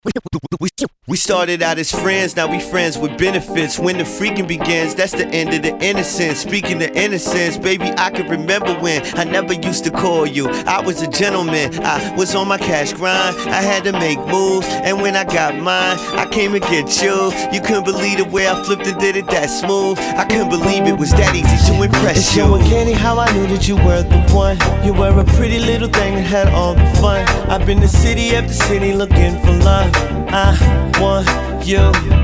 We started out as friends, now we friends with benefits. When the freaking begins, that's the end of the innocence. Speaking of innocence, baby, I can remember when I never used to call you. I was a gentleman, I was on my cash grind. I had to make moves, and when I got mine, I came to get you. You couldn't believe the way I flipped and did it that smooth. I couldn't believe it was that easy to impress it's you. It's so uncanny how I knew that you were the one. You were a pretty little thing that had all the fun. I've been to city after city looking for love. I want you.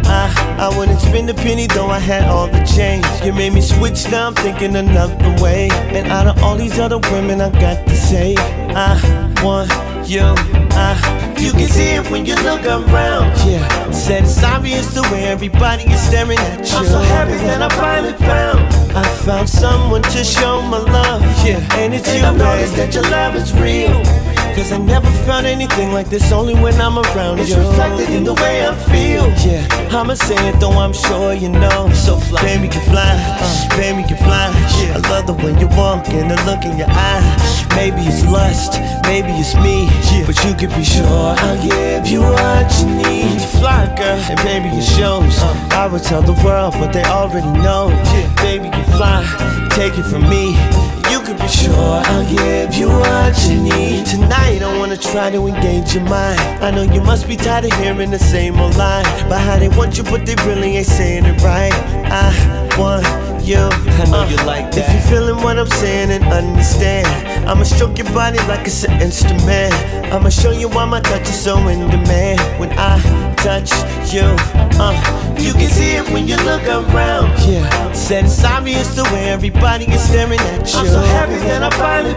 I wouldn't spend a penny though I had all the change. You made me switch, now I'm thinking another way. And out of all these other women I got to say, I want you. You can see it when you look around. Yeah, said it's obvious the way everybody is staring at you. I'm so happy that I finally I found someone to show my love. Yeah, and it's and you. I noticed that your love is real. Cause I never found anything like this, only when I'm around it's you. It's reflected in the way I feel. Yeah, I'ma say it though I'm sure you know. So fly, baby can fly, baby can fly. Yeah. I love the way you walk and the look in your eye. Maybe it's lust, maybe it's me, but you can be sure I'll give you what you need. You fly, girl, and baby it shows. I would tell the world, but they already know. Baby you fly, take it from me. You can be sure I'll give you what you need. Tonight I wanna try to engage your mind. I know you must be tired of hearing the same old line about how they want you but they really ain't saying it right. I want you. I know you like that. If you're feeling what I'm saying and understand, I'ma stroke your body like it's an instrument. I'ma show you why my touch is so in demand. When I touch you, you can see it when you look around. Yeah, said it's obvious the way everybody is staring at you. I'm so happy that I finally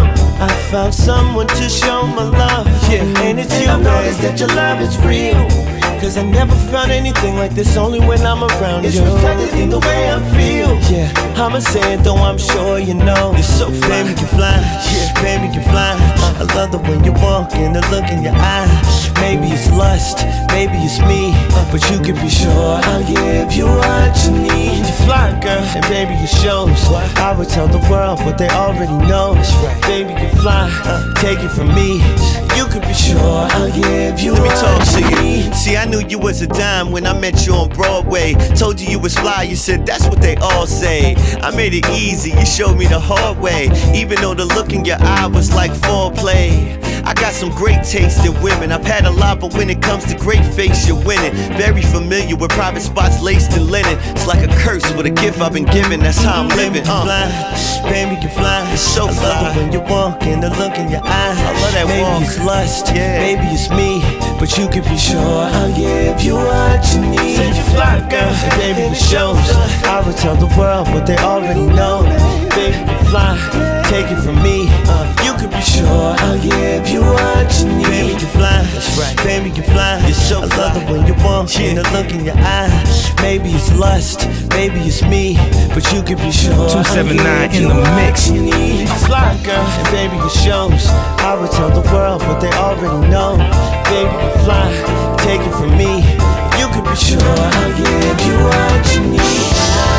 I found someone to show my love. Yeah, and it's you. I noticed that your love is real. Cause I never found anything like this, only when I'm around it's you. It's reflected in the way I feel. Yeah, I'ma say it though I'm sure you know. You're so fly, baby can fly. Yeah, baby can fly. I love the way you walk and the look in your eye. Maybe it's lust, maybe it's me, but you can be sure I'll give you what you need. You fly, girl, and baby it shows. I would tell the world, but they already know. Baby can fly, take it from me. You can be sure I'll give you Let me talk what to you you. need. See, I knew you was a dime when I met you on Broadway. Told you was fly, you said that's what they all say. I made it easy, you showed me the hard way. Even though the look in your eye was like foreplay. I got some great taste in women. I've had a lot, but when it comes to great face, you're winning. Very familiar with private spots laced in linen. It's like a curse with a gift I've been given. That's how I'm living. Fly, baby can fly. It's so fly. I love it when you walk and the look in your eye. I love that maybe walk. Maybe it's lust, yeah. Maybe it's me, but you can be sure I'll give you what you need. Said you fly, girl, and baby it shows. I would tell the world, but they already know. Baby you fly, take it from me. You can be sure I'll give you what you need. Baby you fly, that's right. Baby you fly. You're so fly. I love it when you walk and the look in your eye. Maybe it's lust, maybe it's me, but you can be sure 279 in the mix. You need. You fly, girl, and baby it shows. I would tell the world, but they already know. Baby you fly, take it from me. You can be sure I'll give you what you need.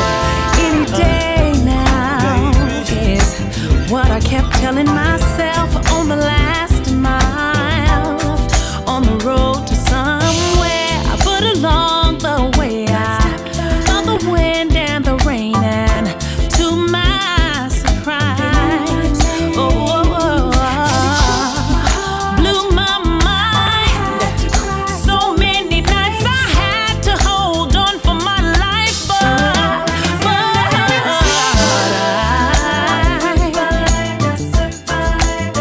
Any day now is what I kept telling myself on the last mile, on the road to somewhere. But along the way I felt the wind and the rain, and to my surprise, blew my mind. So many nights I had to hold on for my life, but I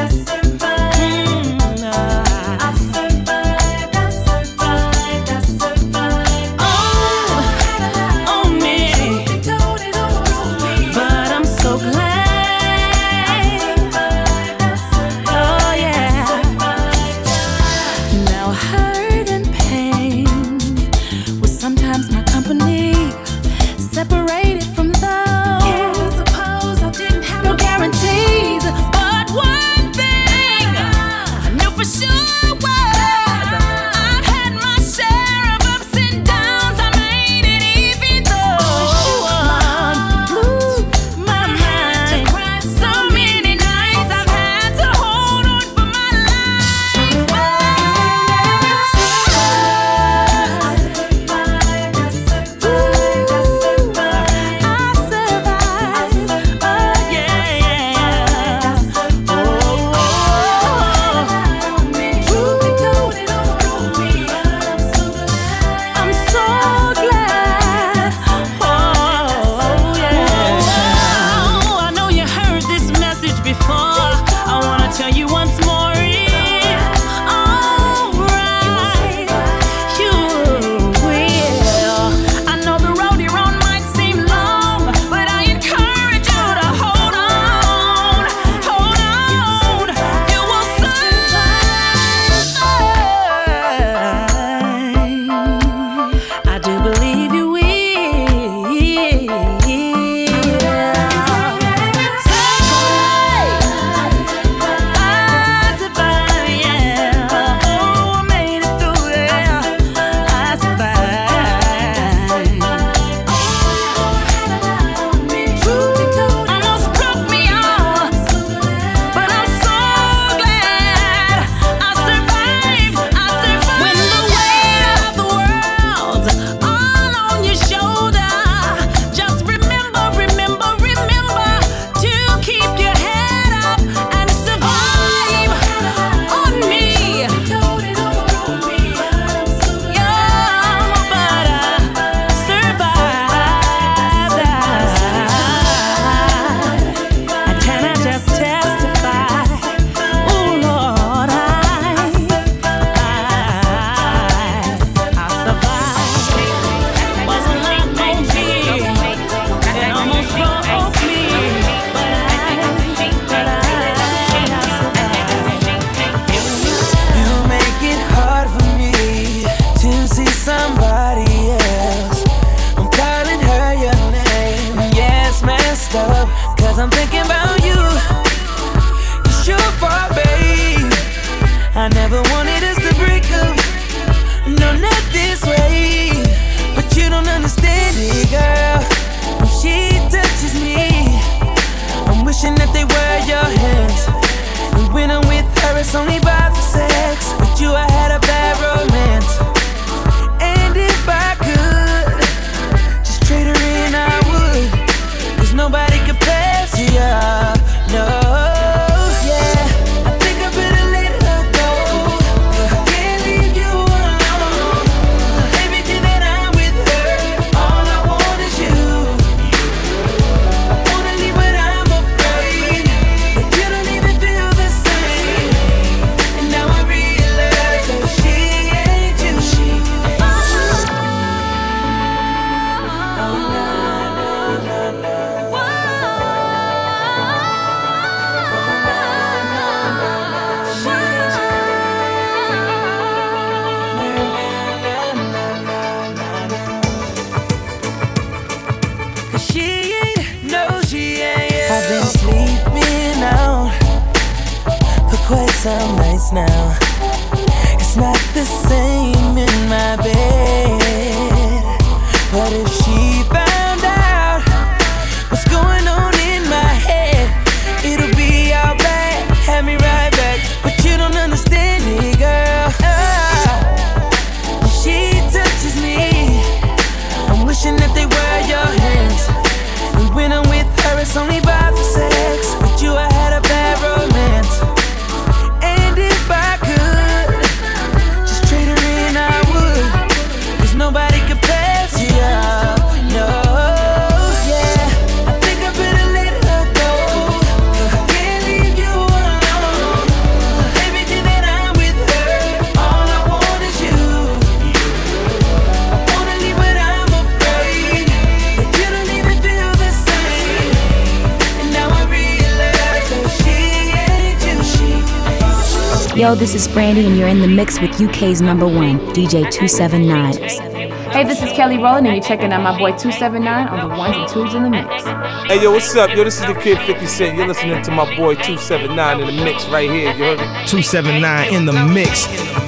I'm thinking about you. You sure far, babe. I never wanted us to break up. No, not this way. But you don't understand it, girl. When she touches me, I'm wishing that they were your hands. And when I'm with her, it's only about the sex. With you, I had a bad romance. And if I could just trade her in, I would. 'Cause nobody compares to you. No, yeah. I think I better let her go. I can't leave you alone. Everything that I'm with her, all I want is you. I wanna leave, but I'm afraid that you don't even feel the same. And now I realize that she ain't you. I've been sleeping out for quite some nights now. It's not the same in my bed. But if she found out what's going on in my head, it'll be all bad, have me right back. But you don't understand it, girl. When she touches me, I'm wishing that they were your hands. And when I'm with her, it's only about the sex. With you, I had a bad romance. And if I could just trade her in, I would. 'Cause nobody compares to you. No, yeah. I think I better let her go. I can't leave you alone. Everything that I'm with her, all I want is you. I wanna leave, but I'm afraid that you don't even feel the same. And now I realize that she ain't you. Yo, this is Brandy, and you're in the mix with UK's #1, DJ 279. Hey, this is Kelly Rowland, and you're checking out my boy 279 on the ones and twos in the mix. Hey, yo, what's up? Yo, this is the Kid 50 Cent. You're listening to my boy 279 in the mix right here. You heard me? 279 in the mix.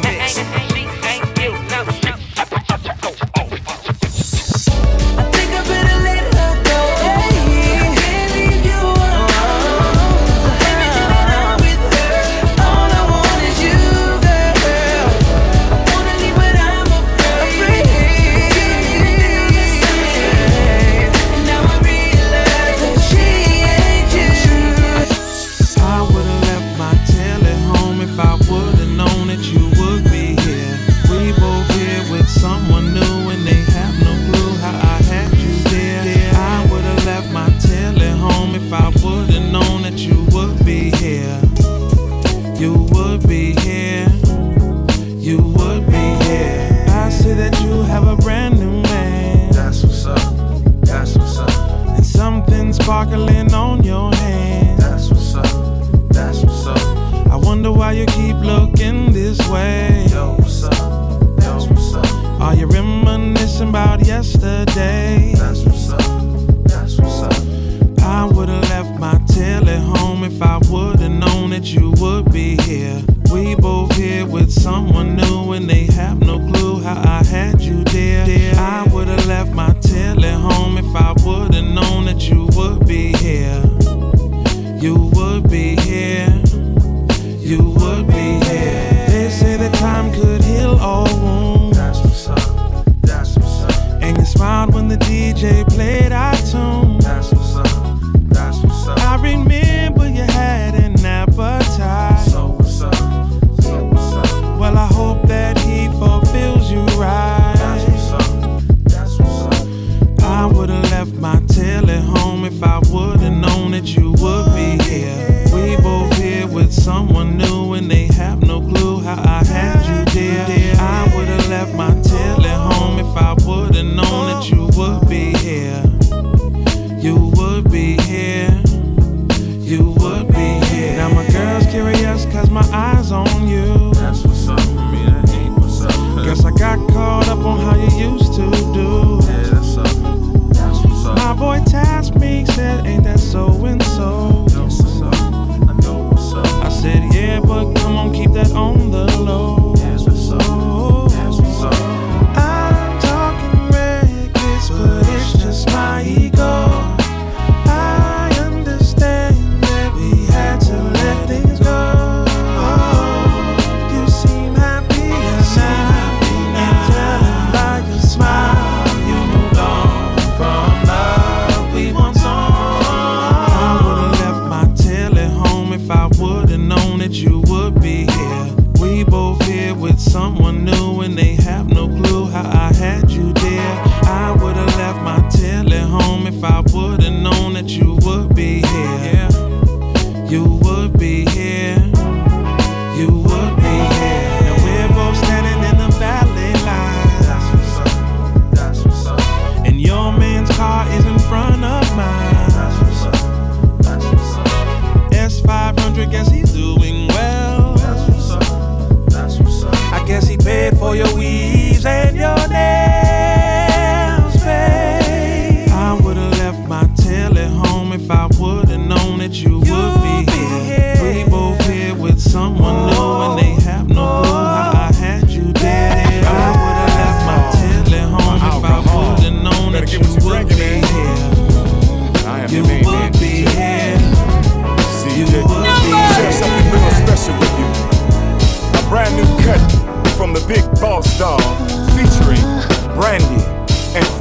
I think I better let her go. I can't leave you alone. Everything that I'm with her, all I want is you, girl. I wanna leave, but I'm afraid you don't even feel the same. And now I realize that she ain't you. I would've left my tail at home if I would've known that you would be here. We both here with someone new and they have no clue how I had you there. I would've left my tail at home if I would've known that you would be here. You would be here. You would be here. I see that you have a brand new man. That's what's up. That's what's up. And something sparkling on your hand. That's what's up. That's what's up. I wonder why you keep looking this way. Yo, what's up? That's what's up. Are you reminiscing about yesterday? That's what's up. That's what's up. I would've left my tail at home if I would've known that you would be here. We both here with someone new and they have no clue how I had you there. I would've left my tail at home if I would've known that you would be here. You would be here. You would be here. They say that time could heal all wounds. That's what's up. That's what's up. And you smiled when the DJ played our tune. That's what's up. That's what's up. I remember you had an appetite. So what's up? So what's up? Well, I hope that he fulfills you right. That's what's up. That's what's up.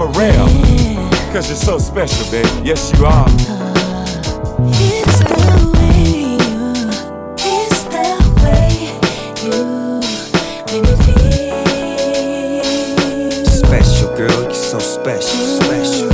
for real. Cause you're so special, baby. Yes, you are. It's the way you make me feel. Special girl, you're so special, special.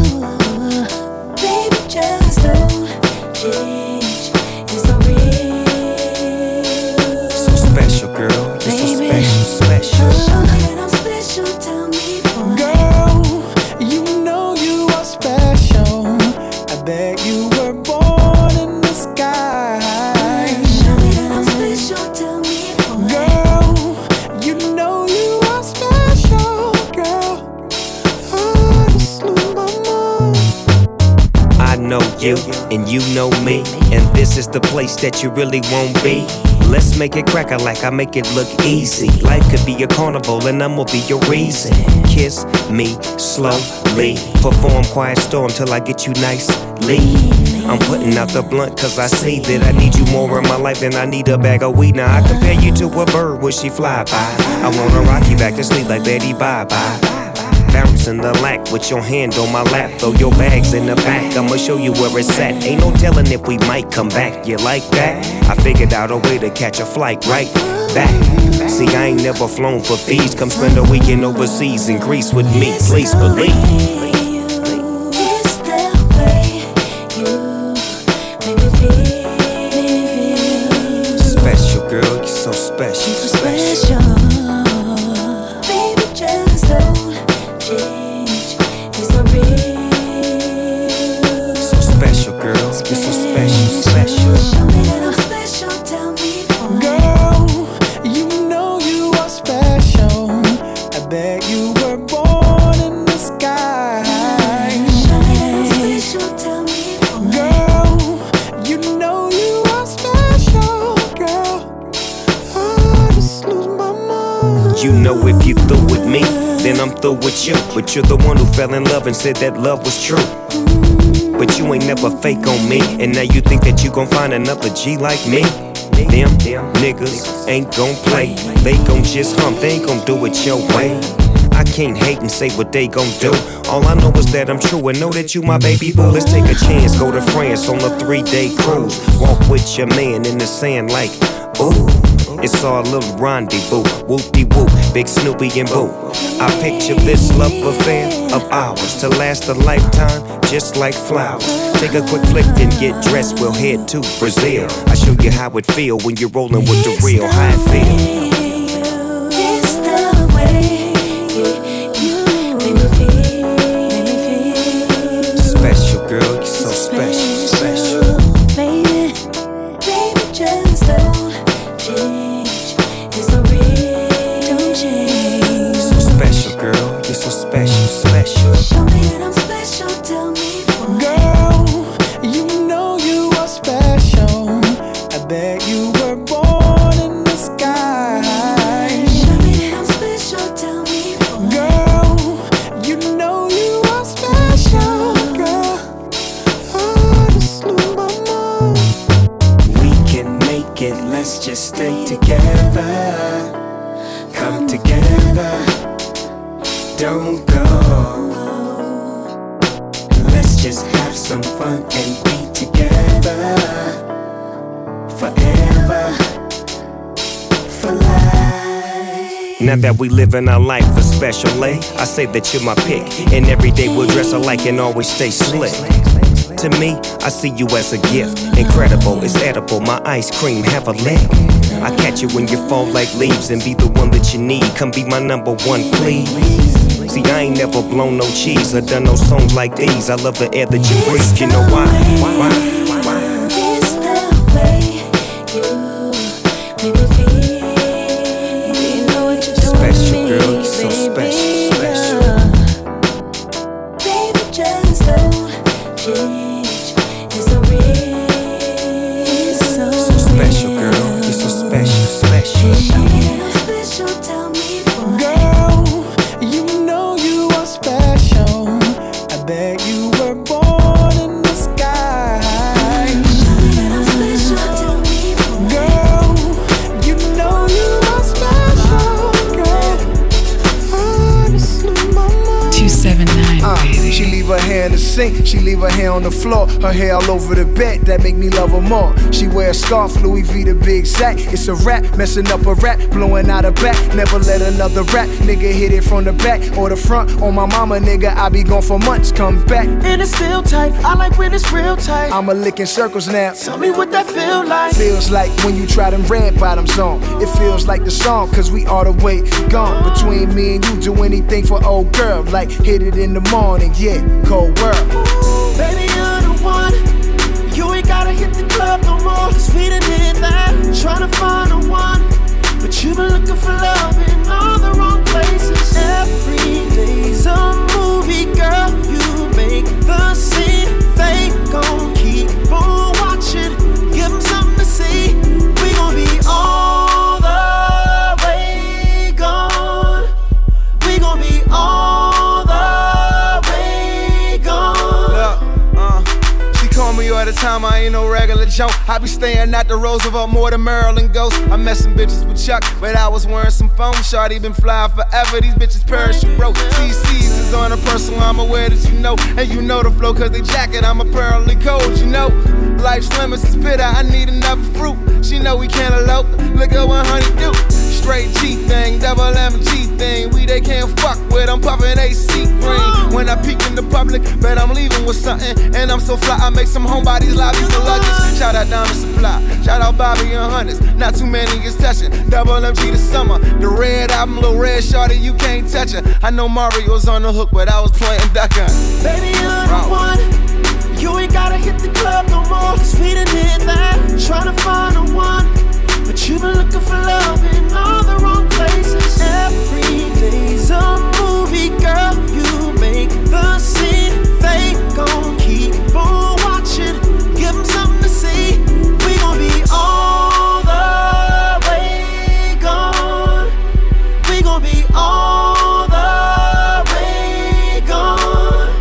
Baby, just don't change. It's so real. So special, girl, you're so special, special. Show me that I'm special, tell me why. Girl, you know you are special. I bet you were born in the sky. Show me that I'm special, tell me why. Girl, you know you are special, girl. I just lose my mind. I know you, and you know me, and this is the place that you really won't be. Let's make it cracker like I make it look easy. Life could be a carnival, and I'ma be your reason. Kiss me slowly, perform quiet storm till I get you nicely. I'm putting out the blunt cause I see that I need you more in my life than I need a bag of weed. Now I compare you to a bird when she fly by. I wanna rock you back to sleep like Betty Bye-Bye. Bouncing the lack with your hand on my lap. Throw your bags in the back, I'ma show you where it's at. Ain't no telling if we might come back. You like that? I figured out a way to catch a flight right back. See, I ain't never flown for fees. Come spend a weekend overseas in Greece with me, please believe. It's the way you make me feel. Special girl, you're so special, special. Baby, just don't change. It's so real. So special, girl, you're so special, special. Show me that I'm special, tell me why. Girl, you know you are special. I bet you were born in the sky. Show me that I'm special, tell me why. Girl, you know you are special, girl. I just lose my mind. You know if you through with me, then I'm through with you. But you're the one who fell in love and said that love was true. But you ain't never fake on me, and now you think that you gon' find another G like me. Them niggas ain't gon' play. They gon' just hump, they ain't gon' do it your way. I can't hate and say what they gon' do. All I know is that I'm true and know that you my baby boo. Let's take a chance, go to France on a 3-day cruise. Walk with your man in the sand like, ooh. It's our little rendezvous, whoop-de-whoop, Big Snoopy and Boo. I picture this love affair of ours to last a lifetime, just like flowers. Take a quick flick and get dressed, we'll head to Brazil. I show you how it feel when you're rolling with the real, how it feel. It's the way you make me feel. Special girl, you're so special, special. Baby, just don't change. It's so real. Don't change. So special girl, you're so special, special. Show me that I'm special, tell me why. Girl, you know you are special. I bet you were born in the sky. Show me that I'm special, tell me why. Girl, you know you are special, girl. I just lose my mind. We can make it, let's just stay together. Come together, don't go. Let's just have some fun and be together. Forever, for life. Now that we live in our life a special way, I say that you're my pick. And every day we'll dress alike and always stay slick. To me, I see you as a gift. Incredible, it's edible, my ice cream, have a lick. I catch you when you fall like leaves and be the one that you need. Come be my number one, please. See, I ain't never blown no cheese or done no songs like these. I love the air that you breathe, you know why? It's the way you make me feel. You know what you're doing Special to me, girl, you're so special, special. Baby, just don't change. It's so real. It's so Special girl, you're so special, special. Show me that I'm special, tell me why. Girl, you know you are special. I bet you were born in the sky. Show me that I'm special, tell me why. Girl, you know you are special, girl. I baby. She leave her hair in the sink, she leave her hair on the floor, her hair all over the bed, that make me love her more. She wear a scarf, Louis V the big sack. It's a rap, messing up a rap, blowing out her back. Never let another rap nigga hit it from the back or the front. On my mama, nigga, I be gone for months, come back. And it's still tight, I like when it's real tight. I'm a licking circles now. Tell me what that feel like. Feels like when you try them red bottoms on. It feels like the song, cause we all the way gone. Between me and you, do anything for old girl. Like hit it in the morning, yeah, cold world. Baby, you're the one. You ain't gotta hit the club no more, cause we done did that. Tryna find the one, but you been looking for love in all the wrong places. Every day's a movie, girl. You make the scene. They gon' keep on watching. Give them something to see. We gon' be all the way gone. We gon' be all the way gone. Look, she call me all the time, I ain't no regular Joe. I be staying at the Roosevelt more than Maryland Ghost. I met some bitches with Chuck, but I was wearing some foam. Shawty been flying forever, these bitches parachute broke. CC's is on a personal, I'm aware that you know. And you know the flow, cause they jacket, I'm apparently cold, you know. Life's lemons is bitter, I need another fruit. She know we can't elope, look at what honey do. Straight G thing, double MG thing. We they can't fuck with, I'm puffin' AC green. When I peek in the public, bet I'm leaving with something. And I'm so fly, I make some homebodies lobbies for luggage. Shout out Diamond Supply, shout out Bobby and Hunters. Not too many is touching, double MG this summer. The red album, little red shawty, you can't touch her. I know Mario's on the hook, but I was playing Duck Hunt. Baby, you're the one. You ain't gotta hit the club no more, cause we done did that. Tryna find the one, but you been looking for love in all the wrong places. Every day's a movie, girl. You make the scene. They gon' keep on watching. Give them something to see. We gon' be all the way gone. We gon' be all the way gone.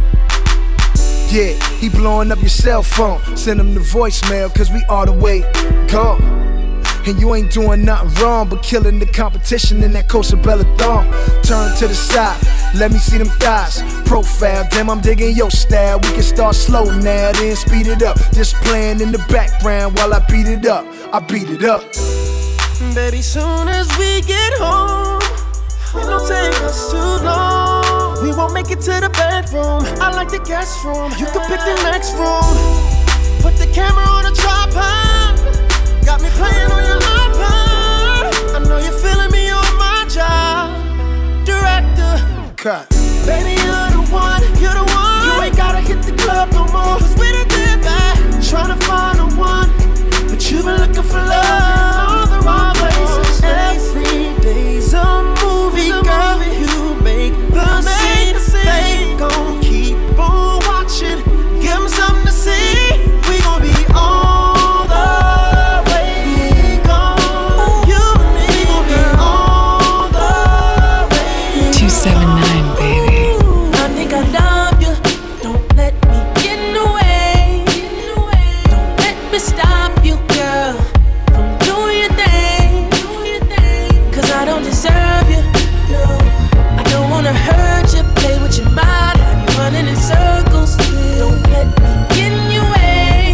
Yeah, he blowing up your cell phone. Send him the voicemail, cause we all the way gone. And you ain't doing nothing wrong but killing the competition in that Costa Bella thong. Turn to the side, let me see them thighs. Profile, damn, I'm digging your style. We can start slow now, then speed it up. Just playing in the background while I beat it up. I beat it up. Baby, soon as we get home, it don't take us too long. We won't make it to the bedroom. I like the guest room. You can pick the next room. Put the camera on a tripod. Got me playing on your iPod. I know you're feeling me on my job. Director. Cut. Baby, you're the one. You're the one. You ain't gotta hit the club no more, cause we done did that. Tryna find the one, but you been looking for love in all the wrong places. Every day's a movie, girl. You make the scene. They gon' keep on watching. Give them something to see. We gon' be all the way gone. You and me, we gon' be all the way 279, baby. I think I love you. Don't let me get in the way. Don't let me stop you, girl, from doing your thing. Cause I don't deserve you. No, I don't wanna hurt you. Play with your mind, have you running in circles. Don't let me get in your way.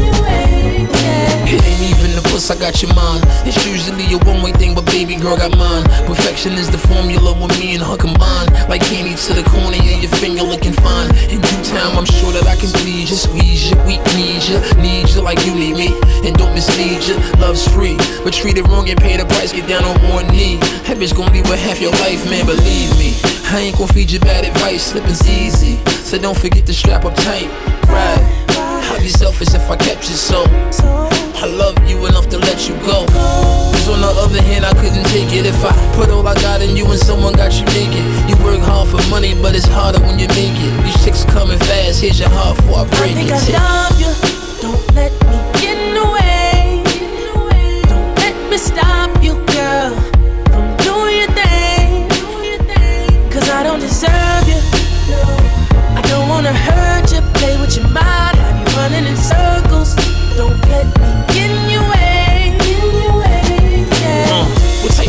Yeah. It ain't even the puss, I got your mind. It's usually a one-way thing, but baby girl got mine. Perfection is the formula when me and her combine. Like candy to the corner of your finger looking fine. In due time, I'm sure that I can please you, squeeze you, we need you like you need me. And don't mislead you, love's free, but treat it wrong and pay the price, get down on one knee. That bitch gon' be with half your life, man, believe me. I ain't gon' feed you bad advice, slipping's easy. So don't forget to strap up tight, right? I'd be selfish if I kept you so. I love you enough to let you go. Cause on the other hand, I couldn't take it if I put all I got in you and someone got you naked. You work hard for money, but it's harder when you make it. These chicks coming fast, here's your heart before I break it. I think I love you, don't let me get in the way. Don't let me stop you, girl, from doing your thing. Cause I don't deserve you. No, I don't wanna hurt you. Play with your mind, have you running in circles. Don't let me get in your way. Yeah. What type of nigga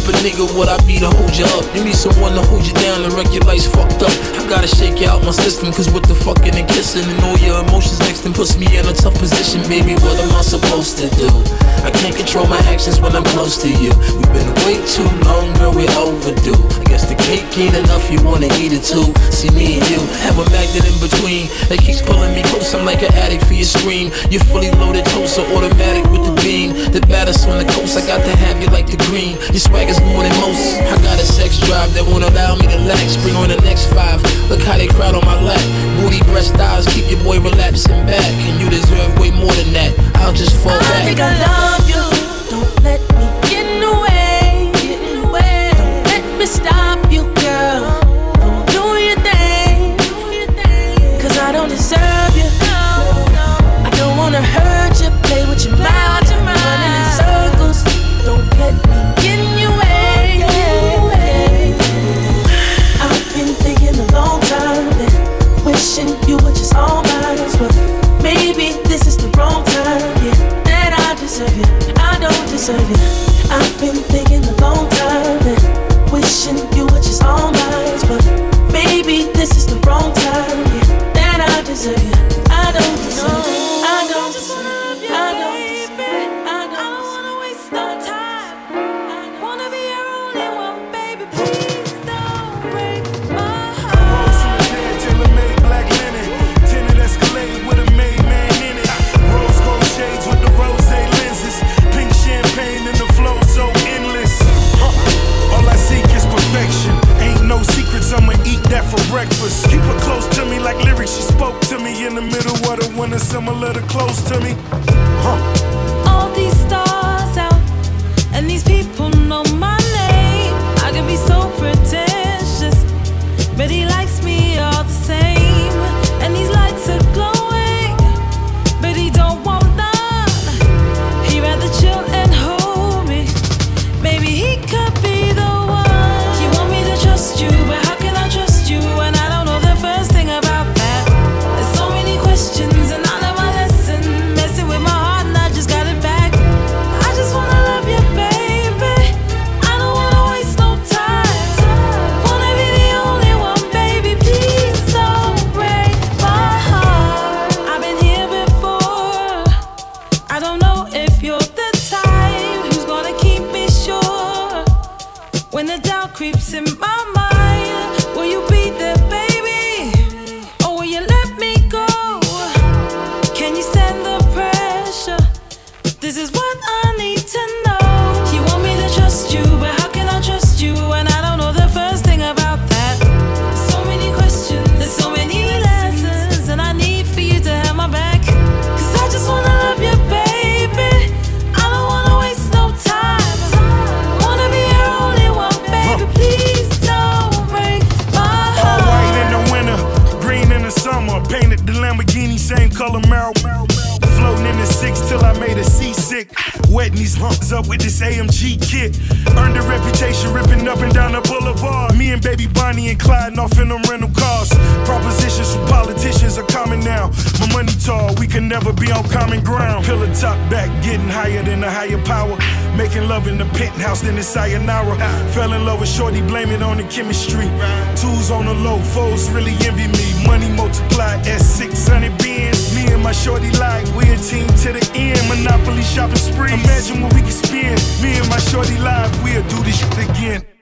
good would I be to hold you up? You need someone to hold you down and wreck your life's fucked up. I gotta shake you out my system, cause with the fucking and kissing and all your emotions mixed and puts me in a tough position, baby. What am I supposed to do? I can't control my actions when I'm close to you. We've been way too long, girl, we're overdue. I guess the cake ain't enough, you wanna eat it too. See me and you have a magnet in between that keeps pulling me close. I'm like an addict for your scream. You're fully loaded, toaster, automatic with the beam. The baddest on the coast, I got to have you like the green. Your swagger's more than most. I got a sex drive that won't allow me to lax. Bring on the next 5. Look how they crowd on my lap. Booty, breast, thighs, keep your boy relapsing back. And you deserve way more than that. I'll just fall back. I think I love you. Don't let me get in the way. Don't let me stop you, girl, from doing your thing. Cause I don't deserve you. I don't wanna hurt you. Play with your mind, running in circles. Don't let me get in your way. I've been thinking a long time and wishing you were just all mine. But maybe this is the wrong time, yeah, that I deserve you. I don't deserve you. I've been thinking a long time and wishing you were just all mine. But maybe this is the wrong time, yeah, that I deserve you. I don't deserve you. I don't deserve you. I don't deserve you. I don't wanna waste no time. I wanna be your only one, baby. Please don't break my heart. Tailor-made black linen, tinted Escalade with a made man in it. Rose gold shades with the rose lenses, pink champagne and the flow so endless. All I seek is perfection. Ain't no secrets, I'ma eat that for breakfast. Keep her close to me like lyrics she spoke to me in the middle of the winter, similar to close to me. All these stars out, and these people know my name. I can be so pretentious, but he likes me all the same. And these lights are glowing, but he don't want none. He rather chill and hold me. Maybe he could be the one. You want me to trust you, but how can I trust you when I don't know the first thing about that? There's so many questions and I know my lesson. Messing with my heart and I just got it back. I just wanna love you, baby. I don't wanna waste no time. Wanna be the only one, baby. Please don't break my heart. I've been here before. I don't know if you're the type who's gonna keep me sure. When the doubt creeps in my mind, will you be there, baby? Or will you let me go? Can you stand the pressure? This is what I need to know. You want me to trust you, but how can I trust you when I don't know the first thing about that? So many questions, there's so many lessons, and I need for you to have my back. Cause I just wanna love you, baby. I don't wanna waste no time. Wanna be your only one, baby. Please don't break my heart. All white in the winter, green in the summer. Painted the Lamborghini, same color marijuana. Floating in the 6 till I made her seasick. Wetting these humps up with this AMG kit. Earned a reputation ripping up and down the boulevard. Me and baby Bonnie and Clyde off in them rental cars. Propositions from politicians are common now. My money tall, we can never be on common ground. Pillar top back, getting higher than a higher power. Making love in the penthouse, then it's sayonara. Fell in love with shorty, blame it on the chemistry. Tools on the low, foes really envy me. Money multiplied, S600 Benz. Me and my shorty like, we a team to the end. Monopoly shopping spree. Imagine what we can spend. Me and my shorty live, we'll do this shit again.